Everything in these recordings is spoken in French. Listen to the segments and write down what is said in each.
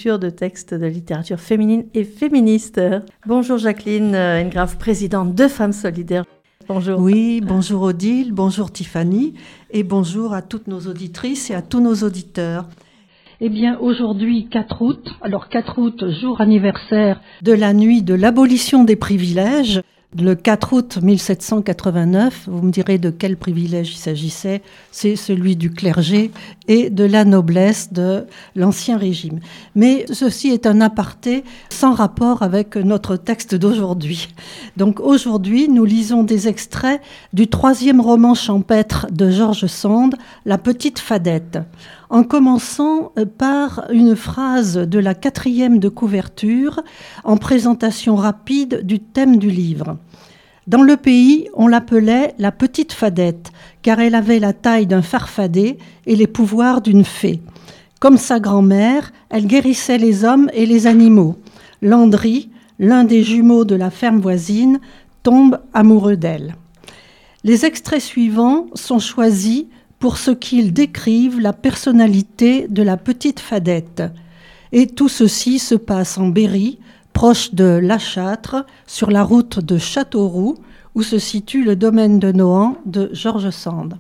lecture de textes de littérature féminine et féministe. Bonjour Jacqueline Ingrave, présidente de Femmes Solidaires. Bonjour. Oui, bonjour Odile, bonjour Tiffany et bonjour à toutes nos auditrices et à tous nos auditeurs. Eh bien, aujourd'hui, 4 août, alors 4 août, jour anniversaire de la nuit de l'abolition des privilèges, le 4 août 1789, vous me direz de quel privilège il s'agissait, c'est celui du clergé et de la noblesse de l'Ancien Régime. Mais ceci est un aparté sans rapport avec notre texte d'aujourd'hui. Donc aujourd'hui, nous lisons des extraits du 3e roman champêtre de George Sand, La Petite Fadette, en commençant par une phrase de la 4e de couverture en présentation rapide du thème du livre. Dans le pays, on l'appelait la Petite Fadette, car elle avait la taille d'un farfadet et les pouvoirs d'une fée. Comme sa grand-mère, elle guérissait les hommes et les animaux. Landry, l'un des jumeaux de la ferme voisine, tombe amoureux d'elle. Les extraits suivants sont choisis pour ce qu'ils décrivent la personnalité de la Petite Fadette. Et tout ceci se passe en Berry, proche de La Châtre, sur la route de Châteauroux, où se situe le domaine de Nohant de George Sand.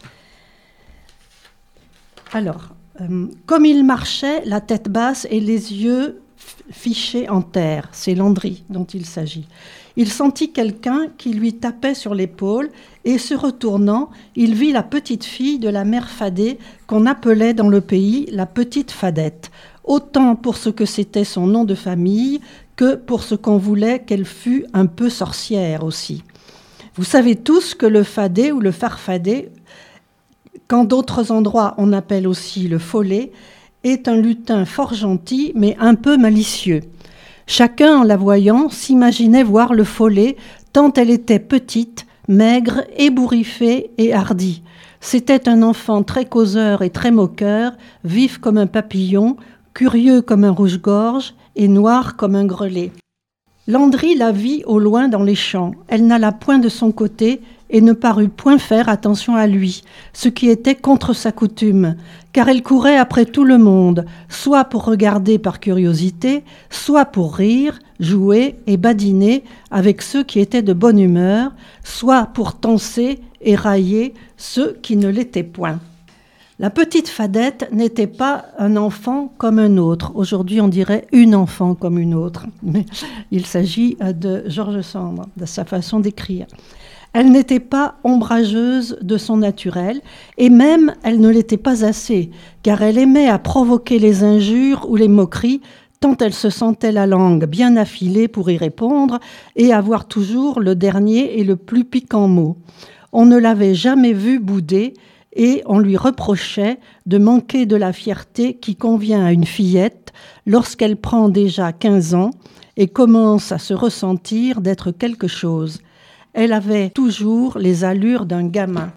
Alors, comme il marchait, la tête basse et les yeux fichés en terre, c'est Landry dont il s'agit. Il sentit quelqu'un qui lui tapait sur l'épaule et, se retournant, il vit la petite fille de la mère Fadet qu'on appelait dans le pays la Petite Fadette, autant pour ce que c'était son nom de famille que pour ce qu'on voulait qu'elle fût un peu sorcière aussi. Vous savez tous que le fadet ou le farfadet, qu'en d'autres endroits on appelle aussi le follet, est un lutin fort gentil mais un peu malicieux. Chacun, en la voyant, s'imaginait voir le follet tant elle était petite, maigre, ébouriffée et hardie. C'était un enfant très causeur et très moqueur, vif comme un papillon, curieux comme un rouge-gorge et noir comme un grelet. Landry la vit au loin dans les champs. Elle n'alla point de son côté et ne parut point faire attention à lui, ce qui était contre sa coutume, car elle courait après tout le monde, soit pour regarder par curiosité, soit pour rire, jouer et badiner avec ceux qui étaient de bonne humeur, soit pour tancer et railler ceux qui ne l'étaient point. La Petite Fadette n'était pas un enfant comme un autre. Aujourd'hui, on dirait une enfant comme une autre. Mais il s'agit de George Sand, de sa façon d'écrire. Elle n'était pas ombrageuse de son naturel, et même elle ne l'était pas assez, car elle aimait à provoquer les injures ou les moqueries, tant elle se sentait la langue bien affilée pour y répondre et avoir toujours le dernier et le plus piquant mot. On ne l'avait jamais vue bouder, et on lui reprochait de manquer de la fierté qui convient à une fillette lorsqu'elle prend déjà 15 ans et commence à se ressentir d'être quelque chose. Elle avait toujours les allures d'un gamin.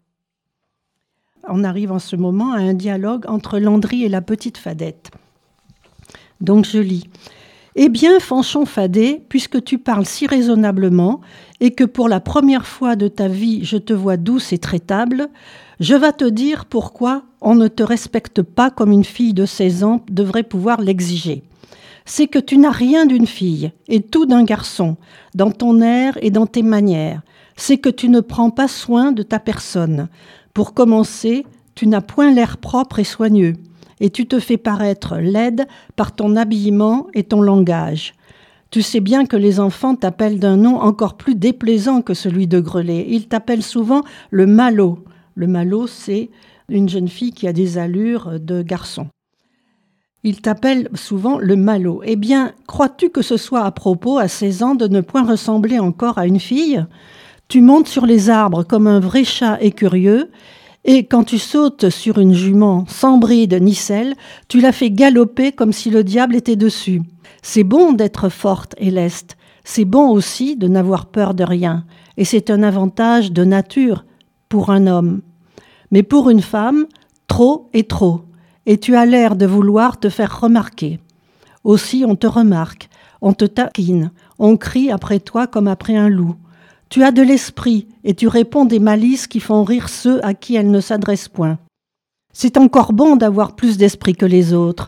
On arrive en ce moment à un dialogue entre Landry et la Petite Fadette. Donc je lis. « Eh bien, Fanchon Fadet, puisque tu parles si raisonnablement et que pour la première fois de ta vie je te vois douce et traitable, je vas te dire pourquoi on ne te respecte pas comme une fille de 16 ans devrait pouvoir l'exiger. C'est que tu n'as rien d'une fille et tout d'un garçon, dans ton air et dans tes manières. C'est que tu ne prends pas soin de ta personne. Pour commencer, tu n'as point l'air propre et soigneux, et tu te fais paraître laide par ton habillement et ton langage. Tu sais bien que les enfants t'appellent d'un nom encore plus déplaisant que celui de Grelet. Ils t'appellent souvent le malot. Le malot, c'est une jeune fille qui a des allures de garçon. Ils t'appellent souvent le malot. Eh bien, crois-tu que ce soit à propos, à 16 ans, de ne point ressembler encore à une fille ? Tu montes sur les arbres comme un vrai chat écurieux, et quand tu sautes sur une jument sans bride ni selle, tu la fais galoper comme si le diable était dessus. C'est bon d'être forte et leste, c'est bon aussi de n'avoir peur de rien, et c'est un avantage de nature pour un homme. Mais pour une femme, trop est trop, et tu as l'air de vouloir te faire remarquer. Aussi on te remarque, on te taquine, on crie après toi comme après un loup. Tu as de l'esprit et tu réponds des malices qui font rire ceux à qui elles ne s'adressent point. C'est encore bon d'avoir plus d'esprit que les autres,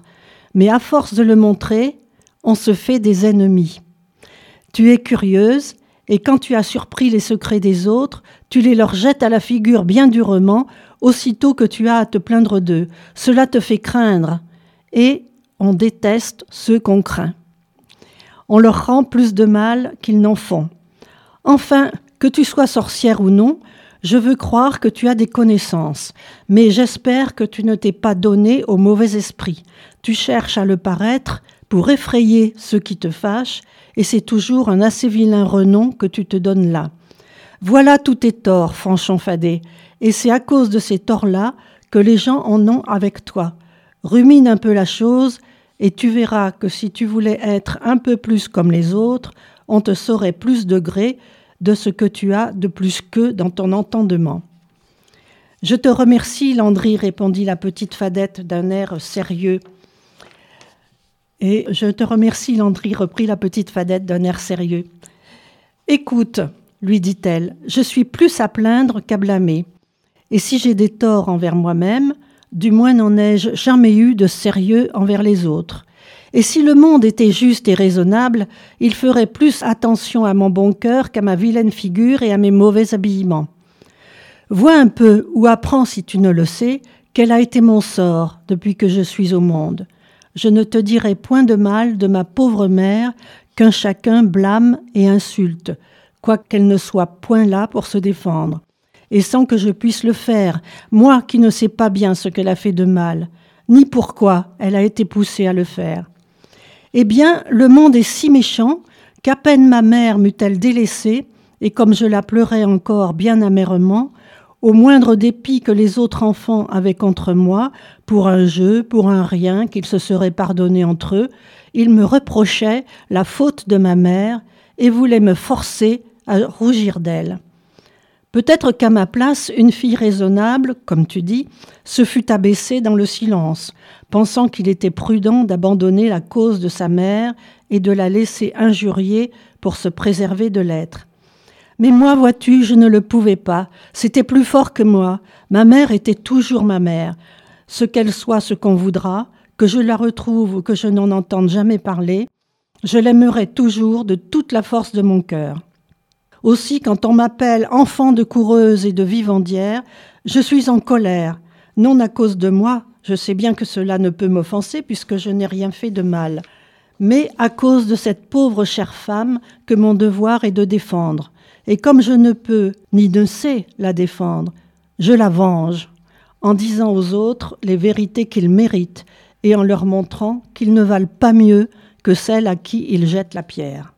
Mais à force de le montrer, on se fait des ennemis. Tu es curieuse, et quand tu as surpris les secrets des autres, tu les leur jettes à la figure bien durement, aussitôt que tu as à te plaindre d'eux. Cela te fait craindre, et on déteste ceux qu'on craint. On leur rend plus de mal qu'ils n'en font. Enfin, que tu sois sorcière ou non, je veux croire que tu as des connaissances, mais j'espère que tu ne t'es pas donné au mauvais esprit. Tu cherches à le paraître pour effrayer ceux qui te fâchent, et c'est toujours un assez vilain renom que tu te donnes là. Voilà tous tes torts, Fanchon Fadet, et c'est à cause de ces torts-là que les gens en ont avec toi. Rumine un peu la chose, et tu verras que si tu voulais être un peu plus comme les autres, on te saurait plus de gré de ce que tu as de plus qu'eux dans ton entendement. « Je te remercie, Landry, répondit la petite Fadette d'un air sérieux. Et je te remercie, Landry, reprit la petite Fadette d'un air sérieux. Écoute, lui dit-elle, je suis plus à plaindre qu'à blâmer. Et si j'ai des torts envers moi-même, du moins n'en ai-je jamais eu de sérieux envers les autres. Et si le monde était juste et raisonnable, il ferait plus attention à mon bon cœur qu'à ma vilaine figure et à mes mauvais habillements. Vois un peu, ou apprends si tu ne le sais, quel a été mon sort depuis que je suis au monde. Je ne te dirai point de mal de ma pauvre mère qu'un chacun blâme et insulte, quoiqu'elle ne soit point là pour se défendre. Et sans que je puisse le faire, moi qui ne sais pas bien ce qu'elle a fait de mal, ni pourquoi elle a été poussée à le faire. Eh bien, le monde est si méchant qu'à peine ma mère m'eut-elle délaissée, et comme je la pleurais encore bien amèrement, au moindre dépit que les autres enfants avaient contre moi, pour un jeu, pour un rien qu'ils se seraient pardonnés entre eux, ils me reprochaient la faute de ma mère et voulaient me forcer à rougir d'elle. Peut-être qu'à ma place, une fille raisonnable, comme tu dis, se fût abaissée dans le silence, pensant qu'il était prudent d'abandonner la cause de sa mère et de la laisser injurier pour se préserver de l'être. Mais moi, vois-tu, je ne le pouvais pas. C'était plus fort que moi. Ma mère était toujours ma mère. Ce qu'elle soit ce qu'on voudra, que je la retrouve ou que je n'en entende jamais parler, je l'aimerai toujours de toute la force de mon cœur. Aussi, quand on m'appelle enfant de coureuse et de vivandière, je suis en colère, non à cause de moi, je sais bien que cela ne peut m'offenser puisque je n'ai rien fait de mal, mais à cause de cette pauvre chère femme que mon devoir est de défendre. Et comme je ne peux ni ne sais la défendre, je la venge, en disant aux autres les vérités qu'ils méritent et en leur montrant qu'ils ne valent pas mieux que celles à qui ils jettent la pierre.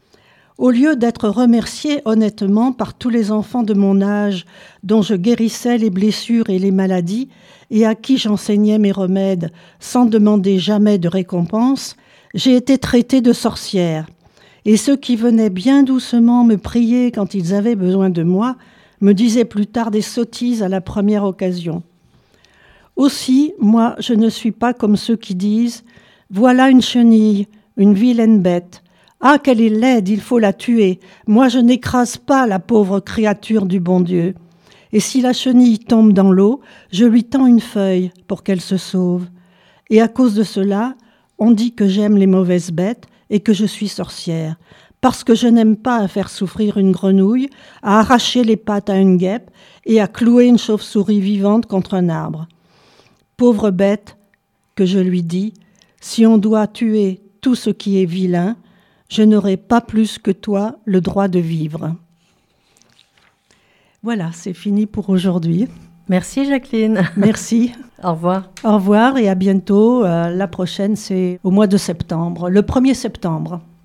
Au lieu d'être remercié honnêtement par tous les enfants de mon âge dont je guérissais les blessures et les maladies et à qui j'enseignais mes remèdes sans demander jamais de récompense, j'ai été traitée de sorcière. Et ceux qui venaient bien doucement me prier quand ils avaient besoin de moi me disaient plus tard des sottises à la première occasion. Aussi, moi, je ne suis pas comme ceux qui disent « Voilà une chenille, une vilaine bête. Ah, qu'elle est laide, il faut la tuer. Moi, je n'écrase pas la pauvre créature du bon Dieu. Et si la chenille tombe dans l'eau, je lui tends une feuille pour qu'elle se sauve. Et à cause de cela, on dit que j'aime les mauvaises bêtes et que je suis sorcière, parce que je n'aime pas à faire souffrir une grenouille, à arracher les pattes à une guêpe et à clouer une chauve-souris vivante contre un arbre. Pauvre bête, que je lui dis, si on doit tuer tout ce qui est vilain, je n'aurai pas plus que toi le droit de vivre. Voilà, c'est fini pour aujourd'hui. Merci Jacqueline. Merci. Au revoir. Au revoir et à bientôt. La prochaine, c'est au mois de septembre, le 1er septembre.